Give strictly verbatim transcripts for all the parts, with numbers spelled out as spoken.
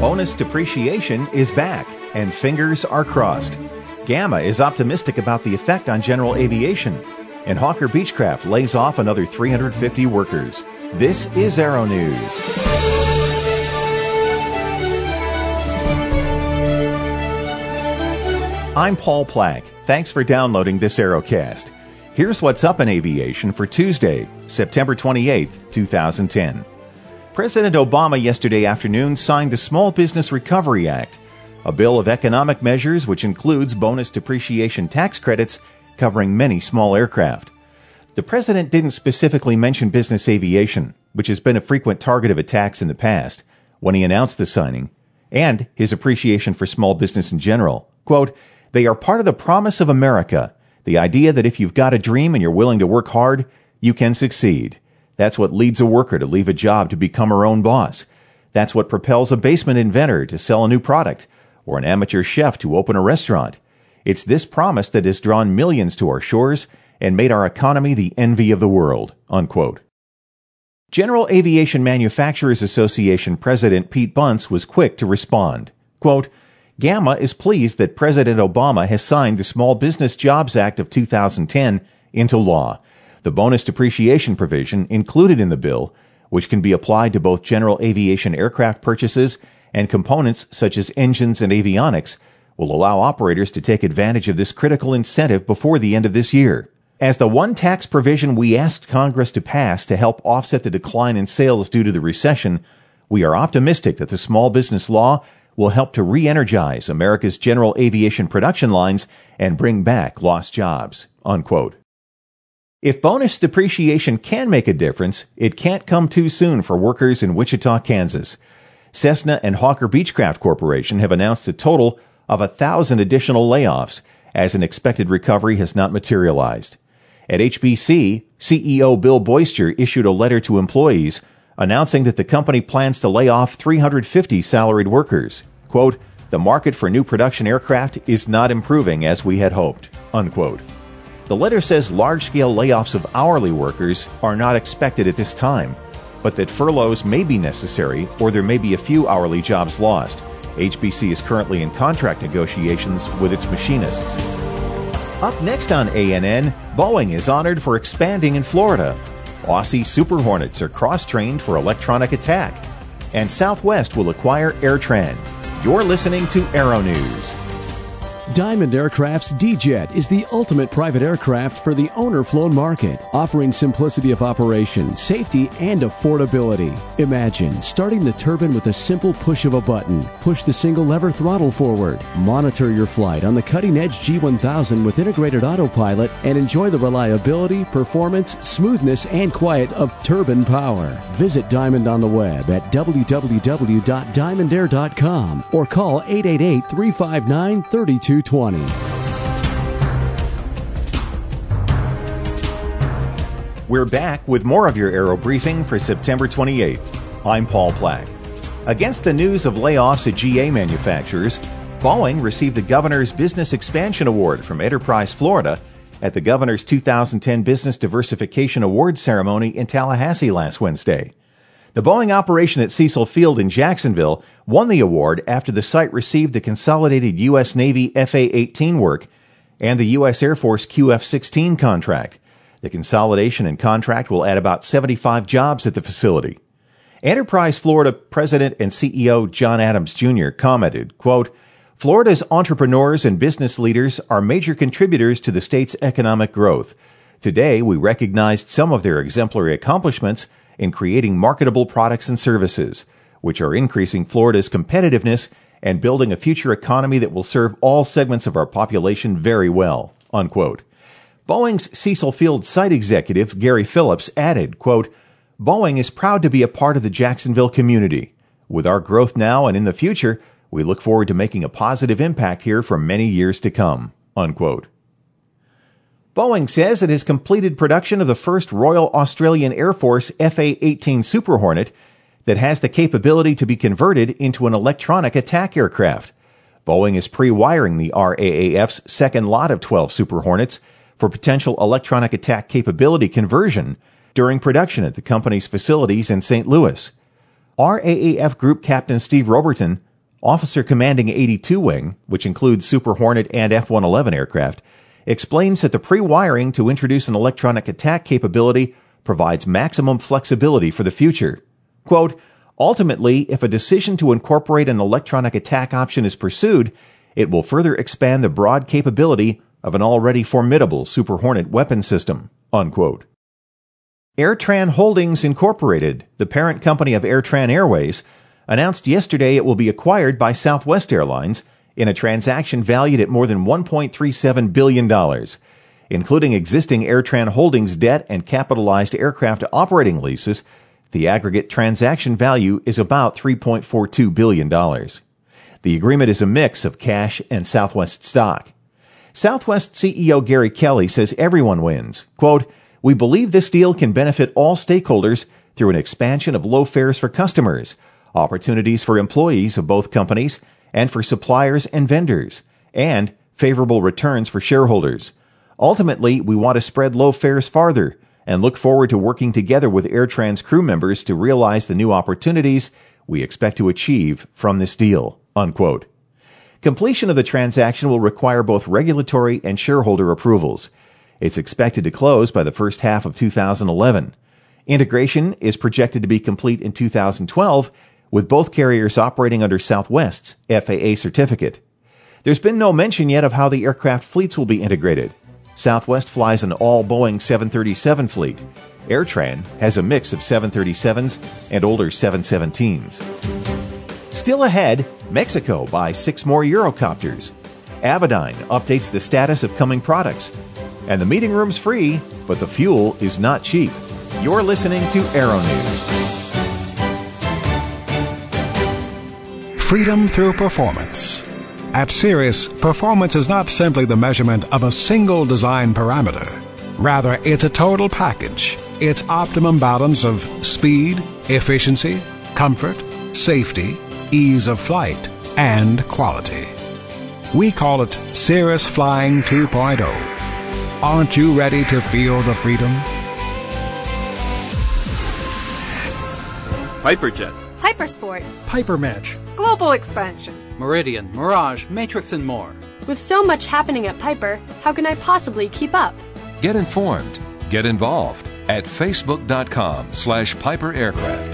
Bonus depreciation is back, and fingers are crossed. Gamma is optimistic about the effect on general aviation, and Hawker Beechcraft lays off another three hundred fifty workers. This is Aero News. I'm Paul Plack. Thanks for downloading this Aerocast. Here's what's up in aviation for Tuesday, September twenty-eighth, twenty ten. President Obama yesterday afternoon signed the Small Business Recovery Act, a bill of economic measures which includes bonus depreciation tax credits covering many small aircraft. The president didn't specifically mention business aviation, which has been a frequent target of attacks in the past, when he announced the signing, and his appreciation for small business in general. Quote, "They are part of the promise of America, the idea that if you've got a dream and you're willing to work hard, you can succeed. That's what leads a worker to leave a job to become her own boss. That's what propels a basement inventor to sell a new product, or an amateur chef to open a restaurant. It's this promise that has drawn millions to our shores and made our economy the envy of the world." Unquote. General Aviation Manufacturers Association President Pete Bunce was quick to respond. Quote, "Gamma is pleased that President Obama has signed the Small Business Jobs Act of two thousand ten into law. The bonus depreciation provision included in the bill, which can be applied to both general aviation aircraft purchases and components such as engines and avionics, will allow operators to take advantage of this critical incentive before the end of this year. As the one tax provision we asked Congress to pass to help offset the decline in sales due to the recession, we are optimistic that the small business law will help to re-energize America's general aviation production lines and bring back lost jobs." Unquote. If bonus depreciation can make a difference, it can't come too soon for workers in Wichita, Kansas. Cessna and Hawker Beechcraft Corporation have announced a total of a thousand additional layoffs, as an expected recovery has not materialized. At H B C, C E O Bill Boyster issued a letter to employees announcing that the company plans to lay off three hundred fifty salaried workers. Quote, "The market for new production aircraft is not improving as we had hoped." Unquote. The letter says large-scale layoffs of hourly workers are not expected at this time, but that furloughs may be necessary or there may be a few hourly jobs lost. H B C is currently in contract negotiations with its machinists. Up next on A N N, Boeing is honored for expanding in Florida. Aussie Super Hornets are cross-trained for electronic attack. And Southwest will acquire AirTran. You're listening to Aero News. Diamond Aircraft's D-Jet is the ultimate private aircraft for the owner-flown market, offering simplicity of operation, safety, and affordability. Imagine starting the turbine with a simple push of a button. Push the single-lever throttle forward. Monitor your flight on the cutting-edge G one thousand with integrated autopilot and enjoy the reliability, performance, smoothness, and quiet of turbine power. Visit Diamond on the web at w w w dot diamond air dot com or call eight eight eight, three five nine, three two twenty. We're back with more of your Aero Briefing for September twenty-eighth. I'm Paul Plack. Against the news of layoffs at G A manufacturers, Boeing received the Governor's Business Expansion Award from Enterprise Florida at the Governor's two thousand ten Business Diversification Awards ceremony in Tallahassee last Wednesday. The Boeing operation at Cecil Field in Jacksonville won the award after the site received the consolidated U S Navy F A eighteen work and the U S Air Force Q F sixteen contract. The consolidation and contract will add about seventy-five jobs at the facility. Enterprise Florida President and C E O John Adams Junior commented, quote, "Florida's entrepreneurs and business leaders are major contributors to the state's economic growth. Today, we recognized some of their exemplary accomplishments in creating marketable products and services, which are increasing Florida's competitiveness and building a future economy that will serve all segments of our population very well." Unquote. Boeing's Cecil Field site executive, Gary Phillips, added, quote, "Boeing is proud to be a part of the Jacksonville community. With our growth now and in the future, we look forward to making a positive impact here for many years to come." Unquote. Boeing says it has completed production of the first Royal Australian Air Force F A eighteen Super Hornet that has the capability to be converted into an electronic attack aircraft. Boeing is pre-wiring the R A A F's second lot of twelve Super Hornets for potential electronic attack capability conversion during production at the company's facilities in Saint Louis. R A A F Group Captain Steve Roberton, Officer Commanding eighty-two Wing, which includes Super Hornet and F one eleven aircraft, explains that the pre-wiring to introduce an electronic attack capability provides maximum flexibility for the future. Quote, ultimately, if a decision to incorporate an electronic attack option is pursued, it will further expand the broad capability of an already formidable Super Hornet weapon system. Unquote. AirTran Holdings Incorporated, the parent company of AirTran Airways, announced yesterday it will be acquired by Southwest Airlines in a transaction valued at more than one point three seven billion dollars, including existing AirTran Holdings debt and capitalized aircraft operating leases. The aggregate transaction value is about three point four two billion dollars. The agreement is a mix of cash and Southwest stock. Southwest C E O Gary Kelly says everyone wins. Quote, we believe this deal can benefit all stakeholders through an expansion of low fares for customers, opportunities for employees of both companies, and for suppliers and vendors, and favorable returns for shareholders. Ultimately, we want to spread low fares farther and look forward to working together with AirTran's crew members to realize the new opportunities we expect to achieve from this deal. Unquote. Completion of the transaction will require both regulatory and shareholder approvals. It's expected to close by the first half of two thousand eleven. Integration is projected to be complete in two thousand twelve, with both carriers operating under Southwest's F A A certificate. There's been no mention yet of how the aircraft fleets will be integrated. Southwest flies an all-Boeing seven thirty-seven fleet. AirTran has a mix of seven thirty-sevens and older seven seventeens. Still ahead, Mexico buys six more Eurocopters. Avidyne updates the status of coming products. And the meeting room's free, but the fuel is not cheap. You're listening to Aero News. Freedom through performance. At Cirrus, performance is not simply the measurement of a single design parameter. Rather, it's a total package. It's optimum balance of speed, efficiency, comfort, safety, ease of flight, and quality. We call it Cirrus Flying two point oh. Aren't you ready to feel the freedom? Hyperjet, Hypersport, Hypermatch, Global Expansion, Meridian, Mirage, Matrix, and more. With so much happening at Piper, how can I possibly keep up? Get informed. Get involved at facebook.com slash Piper Aircraft.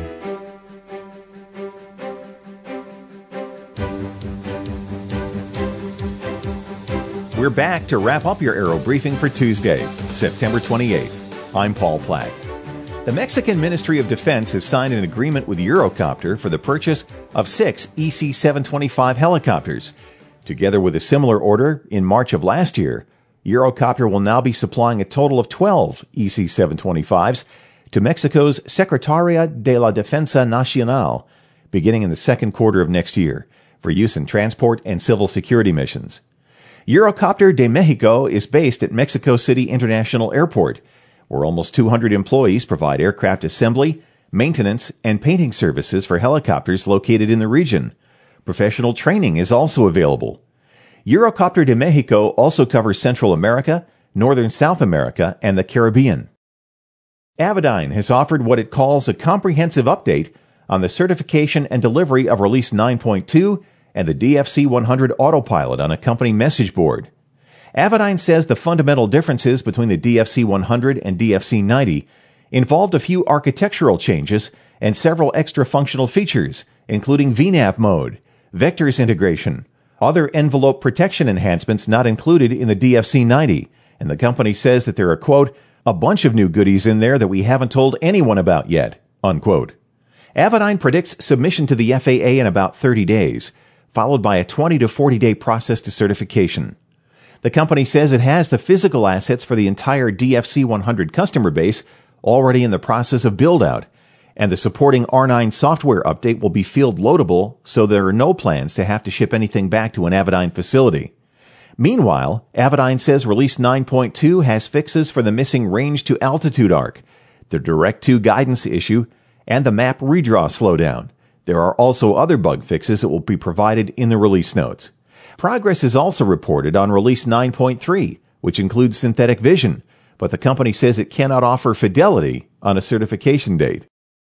We're back to wrap up your Aero Briefing for Tuesday, September twenty-eighth. I'm Paul Plack. The Mexican Ministry of Defense has signed an agreement with Eurocopter for the purchase of six E C seven twenty-five helicopters. Together with a similar order in March of last year, Eurocopter will now be supplying a total of twelve E C seven twenty-fives to Mexico's Secretaría de la Defensa Nacional, beginning in the second quarter of next year, for use in transport and civil security missions. Eurocopter de Mexico is based at Mexico City International Airport, where almost two hundred employees provide aircraft assembly, maintenance, and painting services for helicopters located in the region. Professional training is also available. Eurocopter de Mexico also covers Central America, Northern South America, and the Caribbean. Avidyne has offered what it calls a comprehensive update on the certification and delivery of Release nine point two and the D F C one hundred autopilot on a company message board. Avidyne says the fundamental differences between the D F C one hundred and D F C ninety involved a few architectural changes and several extra functional features, including V NAV mode, vectors integration, other envelope protection enhancements not included in the D F C ninety, and the company says that there are, quote, a bunch of new goodies in there that we haven't told anyone about yet, unquote. Avidyne predicts submission to the F A A in about thirty days, followed by a twenty to forty day process to certification. The company says it has the physical assets for the entire D F C one hundred customer base already in the process of build-out, and the supporting R nine software update will be field loadable, so there are no plans to have to ship anything back to an Avidyne facility. Meanwhile, Avidyne says Release nine point two has fixes for the missing range-to-altitude arc, the Direct two guidance issue, and the map redraw slowdown. There are also other bug fixes that will be provided in the release notes. Progress is also reported on Release nine point three, which includes synthetic vision, but the company says it cannot offer fidelity on a certification date.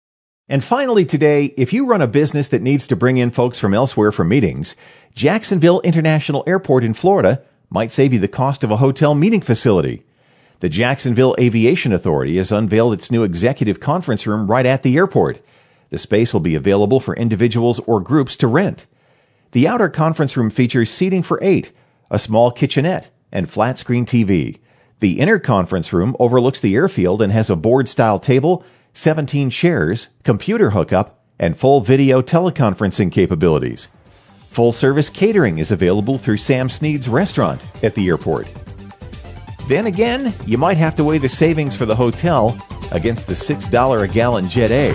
And finally today, if you run a business that needs to bring in folks from elsewhere for meetings, Jacksonville International Airport in Florida might save you the cost of a hotel meeting facility. The Jacksonville Aviation Authority has unveiled its new executive conference room right at the airport. The space will be available for individuals or groups to rent. The outer conference room features seating for eight, a small kitchenette, and flat-screen T V. The inner conference room overlooks the airfield and has a board-style table, seventeen chairs, computer hookup, and full video teleconferencing capabilities. Full-service catering is available through Sam Snead's restaurant at the airport. Then again, you might have to weigh the savings for the hotel against the six dollars a gallon Jet A.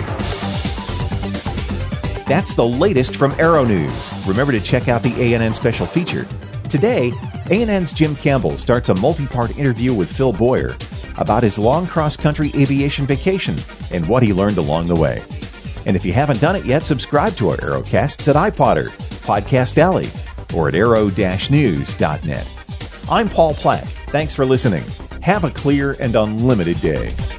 That's the latest from Aero News. Remember to check out the A N N special feature. Today, A N N's Jim Campbell starts a multi-part interview with Phil Boyer about his long cross-country aviation vacation and what he learned along the way. And if you haven't done it yet, subscribe to our Aerocasts at iPodder, Podcast Alley, or at aero dash news dot net. I'm Paul Plack. Thanks for listening. Have a clear and unlimited day.